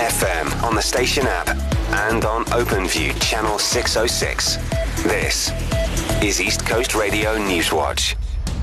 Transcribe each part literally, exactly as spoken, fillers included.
F M on the station app and on OpenView channel six oh six. This is East Coast Radio Newswatch.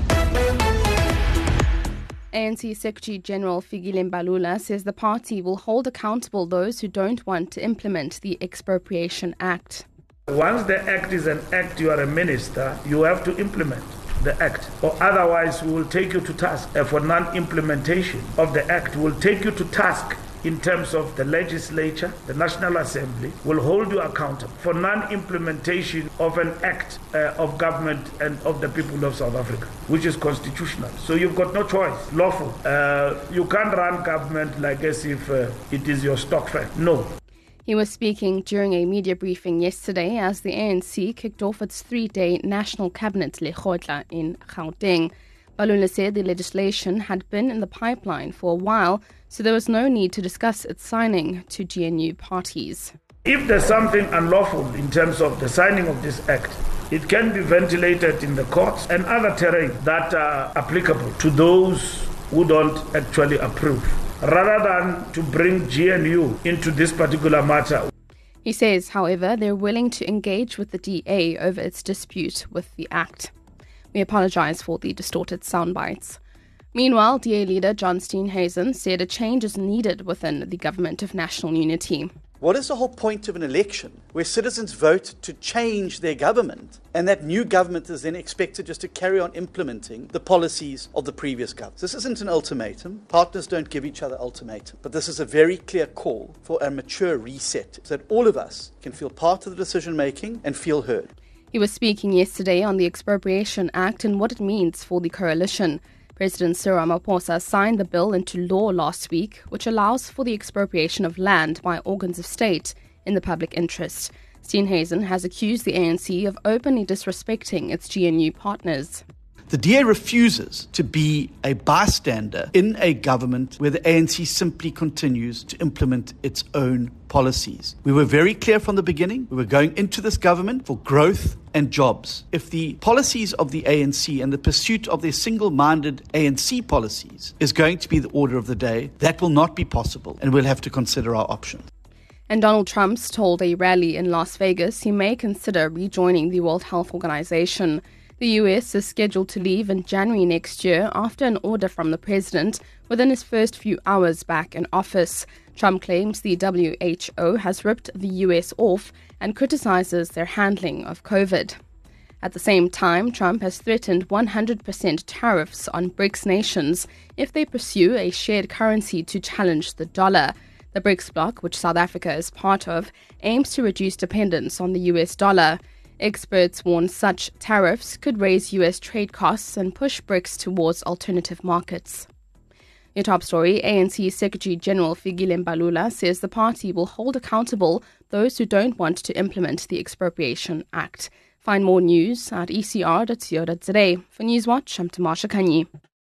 A N C Secretary-General Fikile Mbalula says the party will hold accountable those who don't want to implement the Expropriation Act. Once the act is an act, you are a minister, you have to implement the act, or otherwise we will take you to task for non-implementation of the act. We will take you to task in terms of the legislature, the National Assembly, will hold you accountable for non-implementation of an act uh, of government and of the people of South Africa, which is constitutional. So you've got no choice, lawful. Uh, you can't run government like as if uh, it is your stock fair. No. He was speaking during a media briefing yesterday as the A N C kicked off its three-day National Cabinet Lekgotla in Gauteng. Mbalula said the legislation had been in the pipeline for a while, so there was no need to discuss its signing to G N U parties. If there's something unlawful in terms of the signing of this act, it can be ventilated in the courts and other terrain that are applicable to those who don't actually approve, rather than to bring G N U into this particular matter. He says, however, they're willing to engage with the D A over its dispute with the Act. We apologise for the distorted sound bites. Meanwhile, D A leader John Steenhuisen said a change is needed within the Government of National Unity. What is the whole point of an election where citizens vote to change their government and that new government is then expected just to carry on implementing the policies of the previous government? This isn't an ultimatum. Partners don't give each other ultimatums. But this is a very clear call for a mature reset so that all of us can feel part of the decision making and feel heard. He was speaking yesterday on the Expropriation Act and what it means for the coalition. President Cyril Ramaphosa signed the bill into law last week, which allows for the expropriation of land by organs of state in the public interest. Steenhuisen has accused the A N C of openly disrespecting its G N U partners. The D A refuses to be a bystander in a government where the A N C simply continues to implement its own policies. We were very clear from the beginning. We were going into this government for growth and jobs. If the policies of the A N C and the pursuit of their single-minded A N C policies is going to be the order of the day, that will not be possible, and we'll have to consider our options. And Donald Trump's told a rally in Las Vegas he may consider rejoining the World Health Organization. The U S is scheduled to leave in January next year after an order from the president within his first few hours back in office. Trump claims the W H O has ripped the U S off and criticizes their handling of COVID. At the same time, Trump has threatened one hundred percent tariffs on BRICS nations if they pursue a shared currency to challenge the dollar. The BRICS bloc, which South Africa is part of, aims to reduce dependence on the U S dollar. Experts warn such tariffs could raise U S trade costs and push BRICS towards alternative markets. Your top story, A N C Secretary-General Fikile Mbalula says the party will hold accountable those who don't want to implement the Expropriation Act. Find more news at e c r dot co dot za. For Newswatch, I'm Tamasha Kanyi.